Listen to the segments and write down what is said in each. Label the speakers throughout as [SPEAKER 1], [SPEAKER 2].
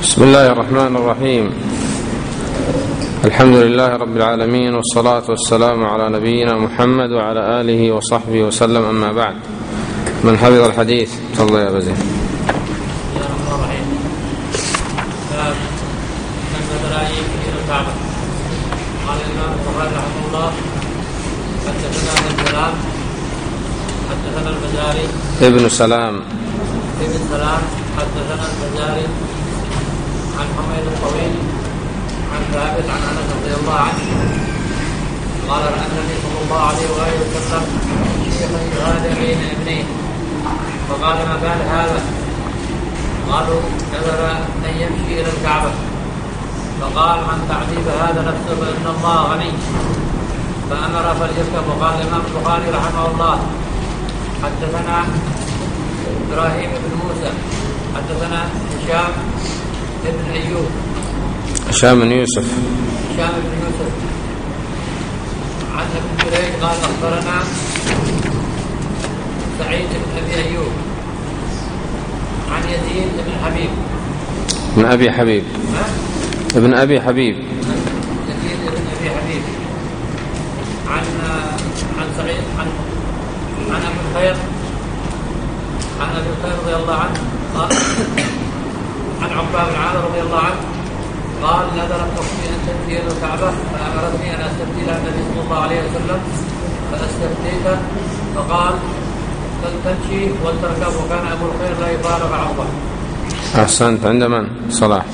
[SPEAKER 1] بسم الله الرحمن الرحيم. الحمد لله رب العالمين، والصلاة والسلام على نبينا محمد وعلى آله وصحبه وسلم، أما بعد. من حفظ الحديث تفضل يا بزين.
[SPEAKER 2] قال الإمام البخاري رحمه الله: حدثنا البزاري
[SPEAKER 1] ابن سلام
[SPEAKER 2] حدثنا البزاري عن حميد الطويل عن ثابت عن انس رضي الله عنه قال: رأى النبي صلى الله عليه واله وسلم شيخا يغادر بين ابنيه، فقال: ما بال هذا؟ قالوا: نذر ان يمشي الى الكعبه. فقال: من تعذيب هذا نفسه فان الله غني. فامر فليركب. وقال الامام البخاري رحمه الله: حدثنا ابراهيم بن موسى حدثنا هشام بن ايوب
[SPEAKER 1] هشام بن يوسف
[SPEAKER 2] عن ابن جريج قال: اخبرنا سعيد بن ابي ايوب عن يزيد بن حبيب
[SPEAKER 1] ابن ابي حبيب
[SPEAKER 2] يزيد بن ابي حبيب عن سعيد عن ابي الخير رضي الله عنه قال: عن عقبة بن عامر رضي الله عنه قال: نذرت اختي ان تمشي الى الكعبه، فامرتني ان استفتي لها النبي صلى الله عليه وسلم، فاستفتيته فقال: فلتمشي ولتركب. وكان ابو الخير لا يفارق عقبه.
[SPEAKER 1] احسنت. عند من؟ صلاح.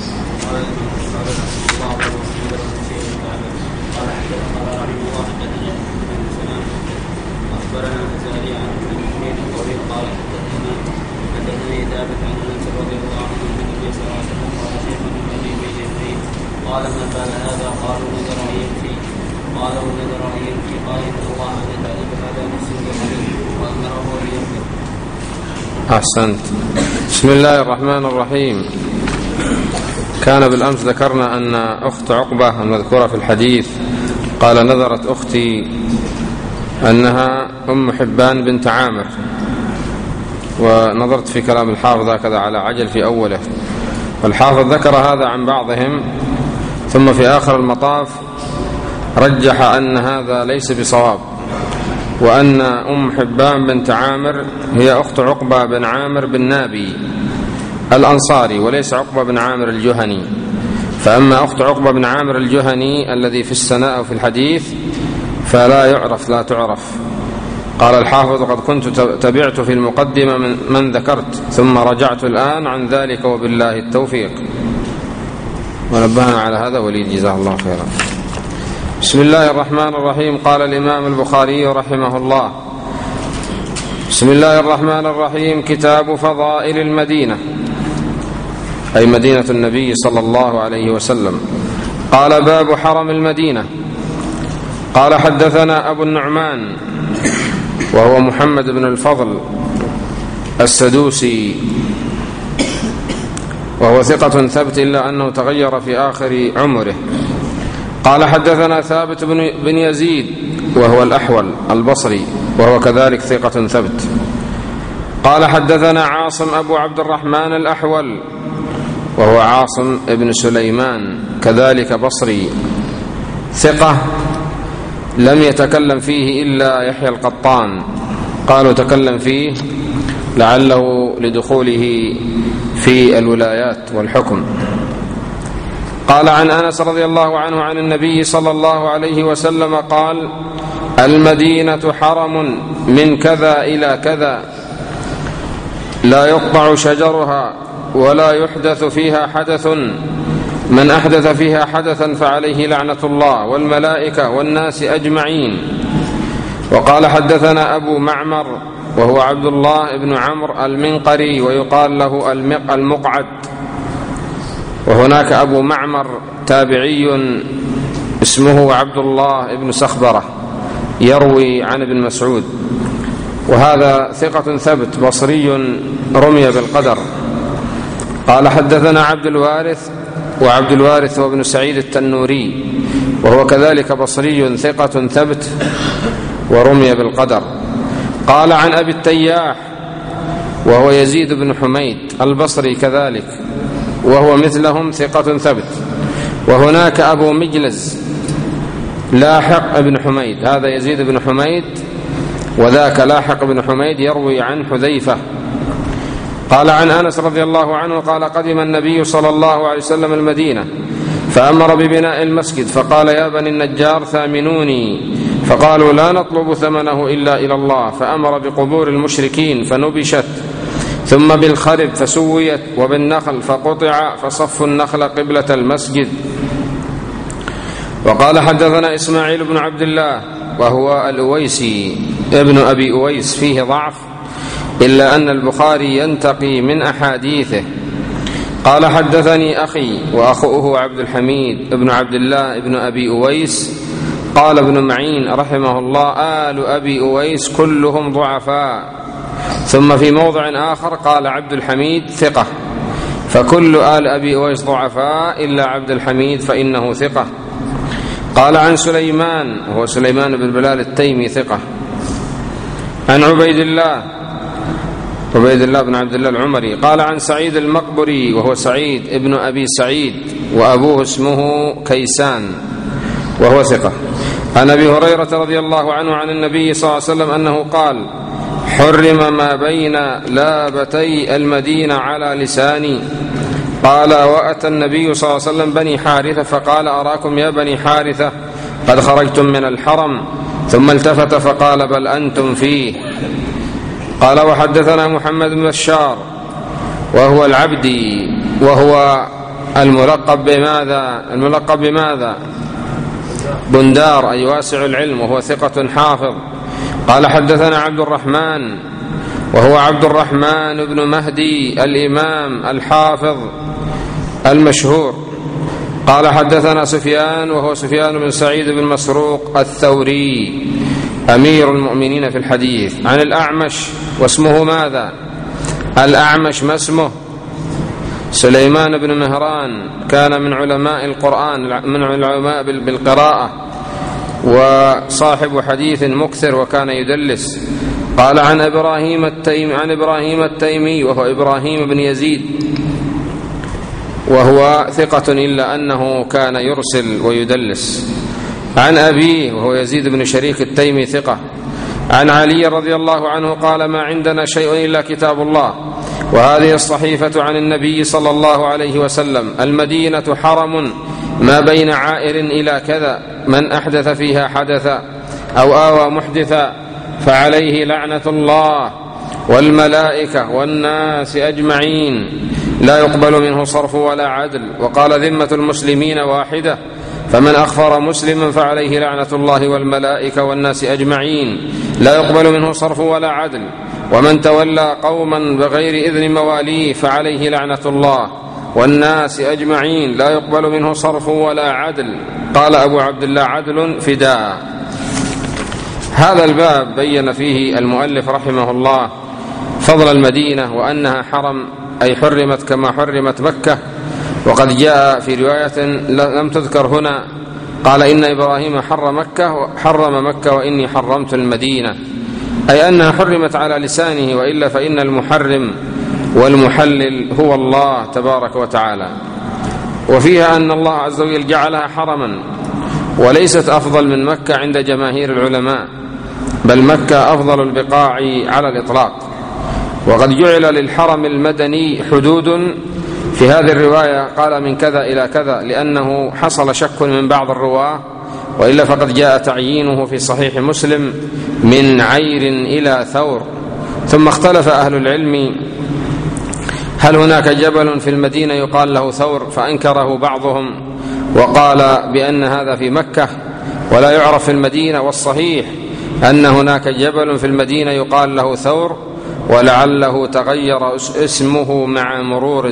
[SPEAKER 3] أخبرنا البزاري عن حميد الطويل قال: حدثني ثابت عن انس رضي الله عنه عن النبي صلى الله عليه وسلم قال: شيخ يغادر بين ابنيه. قال: ما بال هذا؟ قالوا: نذر ان يمشي. قالوا: نذر ان يمشي. قال: ان الله ان تعذب هذا نفسه بغني وامره ليمكن.
[SPEAKER 1] احسنت. بسم الله الرحمن الرحيم. كان بالامس ذكرنا ان اخت عقبه المذكوره في الحديث قال: نذرت اختي أنها أم حبان بنت عامر، ونظرت في كلام الحافظ هكذا على عجل في أوله، والحافظ ذكر هذا عن بعضهم، ثم في آخر المطاف رجح أن هذا ليس بصواب، وأن أم حبان بنت عامر هي أخت عقبة بن عامر بن نابي الأنصاري، وليس عقبة بن عامر الجهني. فأما أخت عقبة بن عامر الجهني الذي في السناء في الحديث فلا تعرف. قال الحافظ: قد كنت تبعت في المقدمة من ذكرت، ثم رجعت الآن عن ذلك، وبالله التوفيق. ونبهنا على هذا وليد جزاه الله خيرا. بسم الله الرحمن الرحيم. قال الإمام البخاري رحمه الله: بسم الله الرحمن الرحيم. كتاب فضائل المدينة، أي مدينة النبي صلى الله عليه وسلم. قال: باب حرم المدينة. قال: حدثنا أبو النعمان وهو محمد بن الفضل السدوسي، وهو ثقة ثبت إلا أنه تغير في آخر عمره. قال: حدثنا ثابت بن يزيد وهو الأحول البصري، وهو كذلك ثقة ثبت. قال: حدثنا عاصم أبو عبد الرحمن الأحول، وهو عاصم بن سليمان كذلك بصري، ثقة لم يتكلم فيه إلا يحيى القطان، قالوا تكلم فيه لعله لدخوله في الولايات والحكم. قال: عن أنس رضي الله عنه عن النبي صلى الله عليه وسلم قال: المدينة حرم من كذا إلى كذا، لا يقطع شجرها ولا يحدث فيها حدث، من أحدث فيها حدثا فعليه لعنة الله والملائكة والناس أجمعين. وقال: حدثنا أبو معمر وهو عبد الله بن عمرو المنقري، ويقال له المقعد. وهناك أبو معمر تابعي اسمه عبد الله بن سخبرة يروي عن ابن مسعود، وهذا ثقة ثبت بصري رمي بالقدر. قال: حدثنا عبد الوارث وابن سعيد التنوري، وهو كذلك بصري ثقة ثبت ورمي بالقدر. قال: عن أبي التياح وهو يزيد بن حميد البصري كذلك، وهو مثلهم ثقة ثبت. وهناك أبو مجلز لاحق بن حميد، هذا يزيد بن حميد وذاك لاحق بن حميد، يروي عن حذيفة قال عن أنس رضي الله عنه قال قدم النبي صلى الله عليه وسلم المدينة فأمر ببناء المسجد فقال يا بني النجار ثامنوني، فقالوا لا نطلب ثمنه إلا إلى الله، فأمر بقبور المشركين فنبشت، ثم بالخرب فسويت، وبالنخل فقطع فصفوا النخل قبلة المسجد. وقال حدثنا إسماعيل بن عبد الله وهو الأويسي ابن أبي أويس، فيه ضعف إلا أن البخاري ينتقي من أحاديثه. قال حدثني أخي وأخوه عبد الحميد ابن عبد الله ابن أبي أويس قال ابن معين رحمه الله آل أبي أويس كلهم ضعفاء. ثم في موضع آخر قال عبد الحميد ثقة، فكل آل أبي أويس ضعفاء إلا عبد الحميد فإنه ثقة. قال عن سليمان وهو سليمان بن بلال التيمي ثقة، عن عبيد الله بن عبد الله العمري قال عن سعيد المقبري وهو سعيد ابن أبي سعيد وأبوه اسمه كيسان وهو ثقة، عن أبي هريرة رضي الله عنه عن النبي صلى الله عليه وسلم أنه قال حرم ما بين لابتي المدينة على لساني. قال وأتى النبي صلى الله عليه وسلم بني حارثة فقال أراكم يا بني حارثة قد خرجتم من الحرم، ثم التفت فقال بل أنتم فيه. قال وحدثنا محمد بن بشار وهو العبدي وهو الملقب بماذا؟ بندار أي واسع العلم، وهو ثقة حافظ. قال حدثنا عبد الرحمن وهو عبد الرحمن بن مهدي الإمام الحافظ المشهور. قال حدثنا سفيان وهو سفيان بن سعيد بن مسروق الثوري أمير المؤمنين في الحديث، عن الأعمش واسمه ماذا؟ الأعمش ما اسمه؟ سليمان بن مهران، كان من علماء القرآن، من علماء بالقراءة، وصاحب حديث مكثر وكان يدلس. قال عن إبراهيم التيمي وهو إبراهيم بن يزيد وهو ثقة إلا أنه كان يرسل ويدلس. عن أبيه وهو يزيد بن شريك التيمي ثقة. عن علي رضي الله عنه قال ما عندنا شيء إلا كتاب الله وهذه الصحيفة عن النبي صلى الله عليه وسلم، المدينة حرم ما بين عائر إلى كذا، من أحدث فيها حدثا أو آوى محدثا فعليه لعنة الله والملائكة والناس أجمعين لا يقبل منه صرف ولا عدل. وقال ذمة المسلمين واحدة، فمن أخفر مسلما فعليه لعنة الله والملائكة والناس أجمعين لا يقبل منه صرف ولا عدل، ومن تولى قوما بغير إذن مواليه فعليه لعنة الله والناس أجمعين لا يقبل منه صرف ولا عدل. قال أبو عبد الله عدل فداء. هذا الباب بين فيه المؤلف رحمه الله فضل المدينة وأنها حرم، أي حرمت كما حرمت مكة. وقد جاء في رواية لم تذكر هنا قال إن إبراهيم حرم مكة وإني حرمت المدينة، أي أنها حرمت على لسانه، وإلا فإن المحرم والمحلل هو الله تبارك وتعالى. وفيها أن الله عز وجل جعلها حرما وليست أفضل من مكة عند جماهير العلماء، بل مكة أفضل البقاع على الإطلاق. وقد جعل للحرم المدني حدود في هذه الرواية، قال من كذا إلى كذا، لأنه حصل شك من بعض الرواة، وإلا فقد جاء تعيينه في صحيح مسلم من عير إلى ثور. ثم اختلف أهل العلم هل هناك جبل في المدينة يقال له ثور، فأنكره بعضهم وقال بأن هذا في مكة ولا يعرف في المدينة، والصحيح أن هناك جبل في المدينة يقال له ثور، ولعله تغير اسمه مع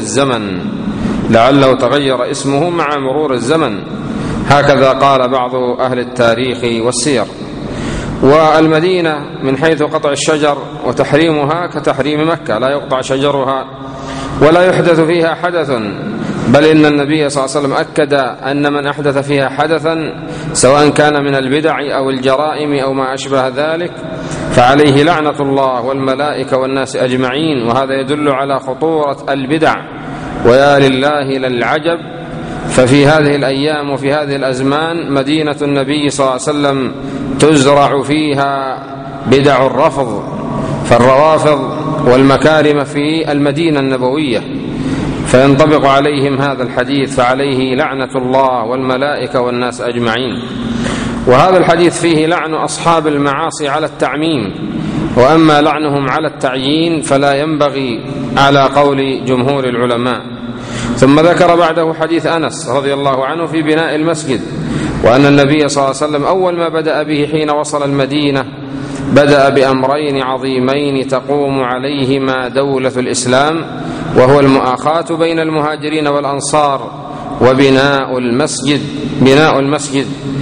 [SPEAKER 1] مرور الزمن، هكذا قال بعض أهل التاريخ والسير. والمدينة من حيث قطع الشجر وتحريمها كتحريم مكة، لا يقطع شجرها ولا يحدث فيها حدث، بل إن النبي صلى الله عليه وسلم أكد أن من أحدث فيها حدثا سواء كان من البدع أو الجرائم أو ما أشبه ذلك فعليه لعنة الله والملائكة والناس أجمعين. وهذا يدل على خطورة البدع ويا لله للعجب. ففي هذه الأيام وفي هذه الأزمان مدينة النبي صلى الله عليه وسلم تزرع فيها بدع الرفض، فالروافض والمكارم في المدينة النبوية، فينطبق عليهم هذا الحديث، فعليه لعنة الله والملائكة والناس أجمعين. وهذا الحديث فيه لعن أصحاب المعاصي على التعميم، وأما لعنهم على التعيين فلا ينبغي على قول جمهور العلماء. ثم ذكر بعده حديث أنس رضي الله عنه في بناء المسجد، وأن النبي صلى الله عليه وسلم أول ما بدأ به حين وصل المدينة بدأ بأمرين عظيمين تقوم عليهما دولة الإسلام، وهو المؤاخاة بين المهاجرين والأنصار وبناء المسجد.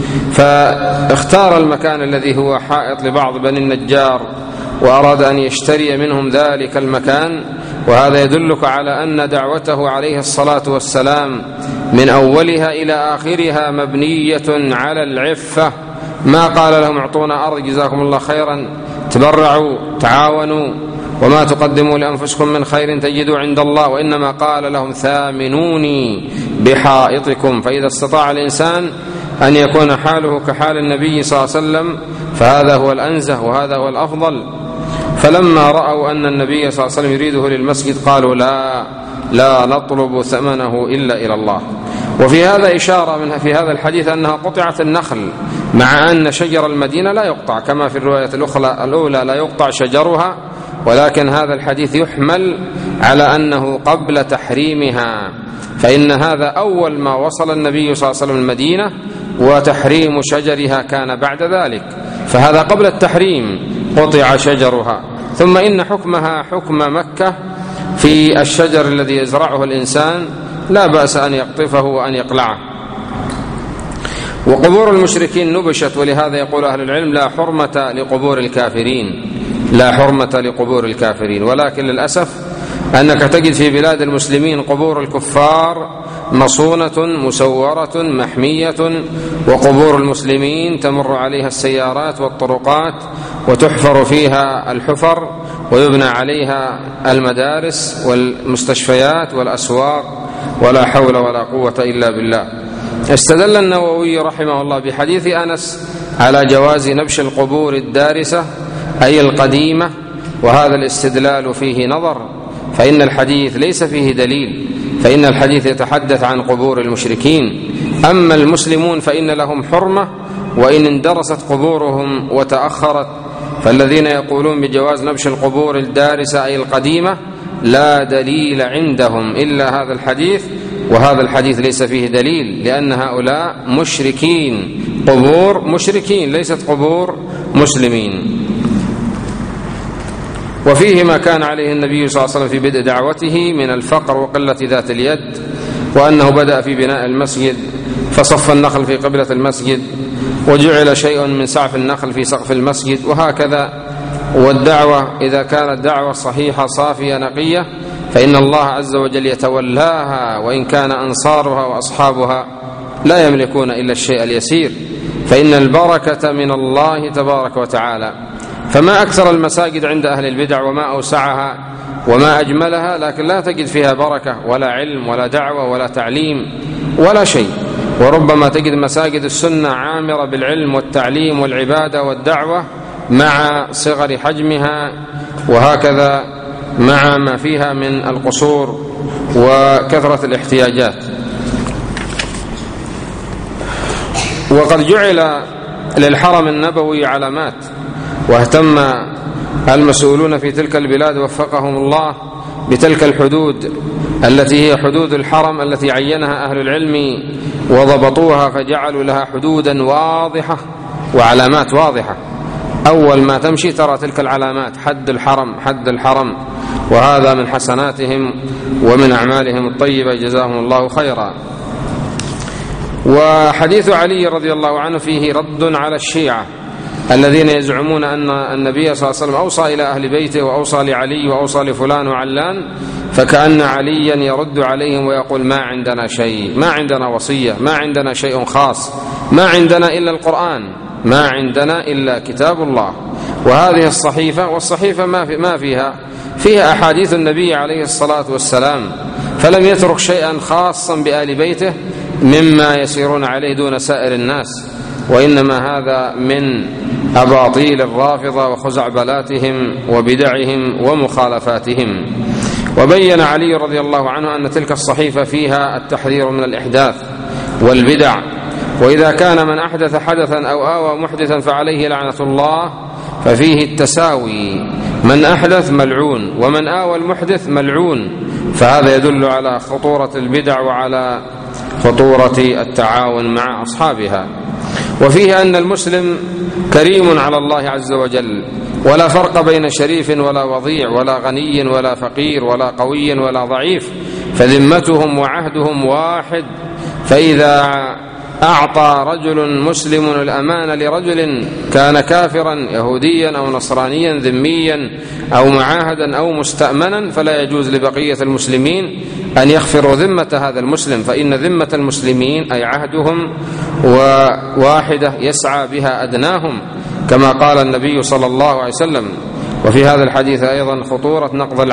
[SPEAKER 1] فاختار المكان الذي هو حائط لبعض بني النجار، وأراد أن يشتري منهم ذلك المكان. وهذا يدلك على أن دعوته عليه الصلاة والسلام من أولها إلى آخرها مبنية على العفة. ما قال لهم اعطونا أرض جزاكم الله خيرا، تبرعوا تعاونوا، وما تقدموا لأنفسكم من خير تجدوا عند الله، وإنما قال لهم ثامنوني بحائطكم. فإذا استطاع الإنسان أن يكون حاله كحال النبي صلى الله عليه وسلم فهذا هو الأنزه وهذا هو الأفضل. فلما رأوا أن النبي صلى الله عليه وسلم يريده للمسجد قالوا لا نطلب ثمنه إلا إلى الله. وفي هذا إشارة في هذا الحديث أنها قطعت النخل، مع أن شجر المدينة لا يقطع كما في الرواية الأولى لا يقطع شجرها، ولكن هذا الحديث يحمل على أنه قبل تحريمها، فإن هذا أول ما وصل النبي صلى الله عليه وسلم المدينة، وتحريم شجرها كان بعد ذلك، فهذا قبل التحريم قطع شجرها. ثم إن حكمها حكم مكة في الشجر الذي يزرعه الإنسان لا بأس أن يقطفه وأن يقلعه. وقبور المشركين نبشت، ولهذا يقول أهل العلم لا حرمة لقبور الكافرين. ولكن للأسف أنك تجد في بلاد المسلمين قبور الكفار مصونة مسورة محمية، وقبور المسلمين تمر عليها السيارات والطرقات وتحفر فيها الحفر ويبنى عليها المدارس والمستشفيات والأسواق، ولا حول ولا قوة إلا بالله. استدل النووي رحمه الله بحديث أنس على جواز نبش القبور الدارسة أي القديمة، وهذا الاستدلال فيه نظر، فإن الحديث ليس فيه دليل، فإن الحديث يتحدث عن قبور المشركين. أما المسلمون فإن لهم حرمة، وإن اندرست قبورهم وتأخرت، فالذين يقولون بجواز نبش القبور الدارسة أي القديمة لا دليل عندهم إلا هذا الحديث، وهذا الحديث ليس فيه دليل، لأن هؤلاء مشركين، قبور مشركين ليست قبور مسلمين. وفيه ما كان عليه النبي صلى الله عليه وسلم في بدء دعوته من الفقر وقلة ذات اليد، وأنه بدأ في بناء المسجد فصف النخل في قبلة المسجد، وجعل شيء من سعف النخل في سقف المسجد، وهكذا. والدعوة إذا كانت دعوة صحيحة صافية نقية فإن الله عز وجل يتولاها، وإن كان أنصارها وأصحابها لا يملكون إلا الشيء اليسير، فإن البركة من الله تبارك وتعالى. فما أكثر المساجد عند أهل البدع وما أوسعها وما أجملها، لكن لا تجد فيها بركة ولا علم ولا دعوة ولا تعليم ولا شيء. وربما تجد مساجد السنة عامرة بالعلم والتعليم والعبادة والدعوة مع صغر حجمها، وهكذا مع ما فيها من القصور وكثرة الاحتياجات. وقد جعل للحرم النبوي علامات، واهتم المسؤولون في تلك البلاد وفقهم الله بتلك الحدود التي هي حدود الحرم التي عينها أهل العلم وضبطوها، فجعلوا لها حدودا واضحة وعلامات واضحة. أول ما تمشي ترى تلك العلامات، حد الحرم، وهذا من حسناتهم ومن أعمالهم الطيبة جزاهم الله خيرا. وحديث علي رضي الله عنه فيه رد على الشيعة الذين يزعمون أن النبي صلى الله عليه وسلم أوصى إلى أهل بيته وأوصى لعلي وأوصى لفلان وعلان، فكأن عليا يرد عليهم ويقول ما عندنا شيء، ما عندنا وصية، ما عندنا شيء خاص، ما عندنا إلا القرآن، ما عندنا إلا كتاب الله. وهذه الصحيفة، والصحيفة ما فيها أحاديث النبي عليه الصلاة والسلام، فلم يترك شيئا خاصا بآل بيته مما يسيرون عليه دون سائر الناس، وإنما هذا من أباطيل الرافضة وخزعبلاتهم وبدعهم ومخالفاتهم. وبين علي رضي الله عنه أن تلك الصحيفة فيها التحذير من الإحداث والبدع، وإذا كان من أحدث حدثا أو آوى محدثا فعليه لعنة الله، ففيه التساوي، من أحدث ملعون ومن آوى المحدث ملعون، فهذا يدل على خطورة البدع وعلى خطورة التعاون مع أصحابها. وفيه أن المسلم كريم على الله عز وجل، ولا فرق بين شريف ولا وضيع ولا غني ولا فقير ولا قوي ولا ضعيف، فذمتهم وعهدهم واحد. فإذا أعطى رجل مسلم الأمانة لرجل كان كافرا يهوديا أو نصرانيا ذميا أو معاهدا أو مستأمنا، فلا يجوز لبقية المسلمين أن يغفروا ذمة هذا المسلم، فإن ذمة المسلمين أي عهدهم واحدة يسعى بها أدناهم، كما قال النبي صلى الله عليه وسلم. وفي هذا الحديث أيضا خطورة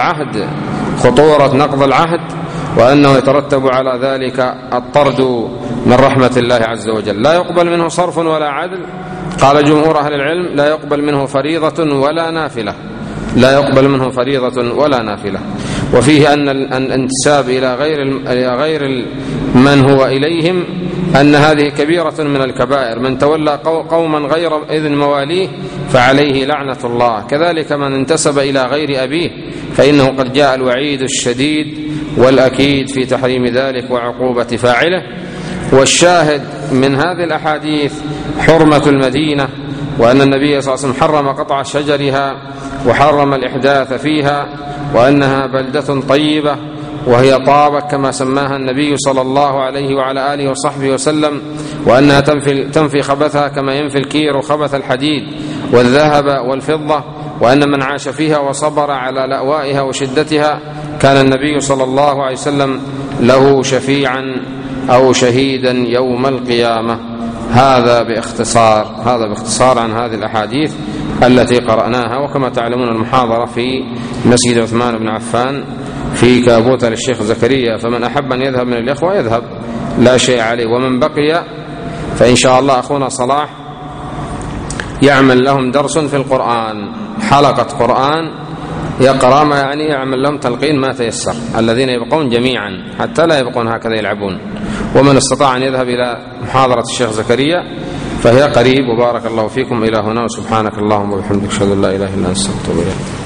[SPEAKER 1] نقض العهد، وأنه يترتب على ذلك الطرد من رحمة الله عز وجل. لا يقبل منه صرف ولا عدل، قال جمهور أهل العلم لا يقبل منه فريضة ولا نافلة. وفيه أن الانتساب إلى غير من هو إليهم أن هذه كبيرة من الكبائر، من تولى قوما غير إذن مواليه فعليه لعنة الله، كذلك من انتسب إلى غير أبيه فإنه قد جاء الوعيد الشديد والأكيد في تحريم ذلك وعقوبة فاعله. والشاهد من هذه الأحاديث حرمة المدينة، وأن النبي صلى الله عليه وسلم حرم قطع شجرها وحرم الإحداث فيها، وأنها بلدة طيبة وهي طابة كما سماها النبي صلى الله عليه وعلى آله وصحبه وسلم، وأنها تنفي خبثها كما ينفي الكير خبث الحديد والذهب والفضة، وأن من عاش فيها وصبر على لأوائها وشدتها كان النبي صلى الله عليه وسلم له شفيعا أو شهيدا يوم القيامة. هذا باختصار عن هذه الأحاديث التي قرأناها. وكما تعلمون المحاضرة في مسجد عثمان بن عفان في كابوتة للشيخ زكريا، فمن أحب أن يذهب من الإخوة يذهب لا شيء عليه، ومن بقي فإن شاء الله أخونا صلاح يعمل لهم درس في القرآن، حلقة قرآن يقرأ ما يعني يعمل لهم تلقين ما تيسر، الذين يبقون جميعا حتى لا يبقون هكذا يلعبون. ومن استطاع أن يذهب إلى محاضرة الشيخ زكريا فهي قريب. وبارك الله فيكم إلى هنا، وسبحانك اللهم وبحمدك أشهد أن لا إله إلا أنت أستغفرك.